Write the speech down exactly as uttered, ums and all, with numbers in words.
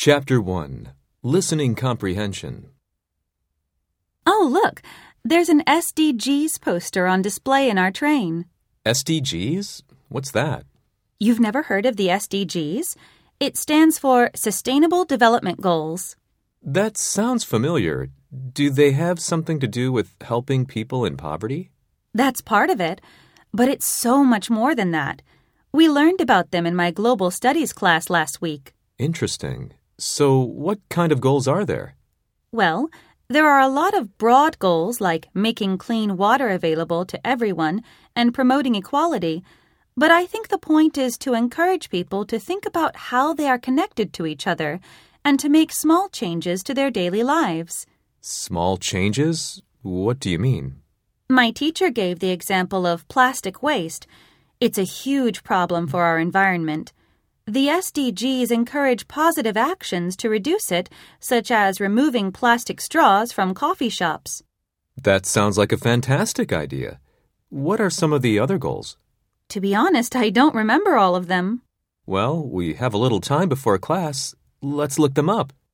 Chapter one. Listening Comprehension. Oh, look! There's an S D Gs poster on display in our train. S D Gs? What's that? You've never heard of the S D Gs? It stands for Sustainable Development Goals. That sounds familiar. Do they have something to do with helping people in poverty? That's part of it, but it's so much more than that. We learned about them in my Global Studies class last week. Interesting. So what kind of goals are there? Well, there are a lot of broad goals like making clean water available to everyone and promoting equality, but I think the point is to encourage people to think about how they are connected to each other and to make small changes to their daily lives. Small changes? What do you mean? My teacher gave the example of plastic waste. It's a huge problem for our environment. The S D Gs encourage positive actions to reduce it, such as removing plastic straws from coffee shops. That sounds like a fantastic idea. What are some of the other goals? To be honest, I don't remember all of them. Well, we have a little time before class. Let's look them up.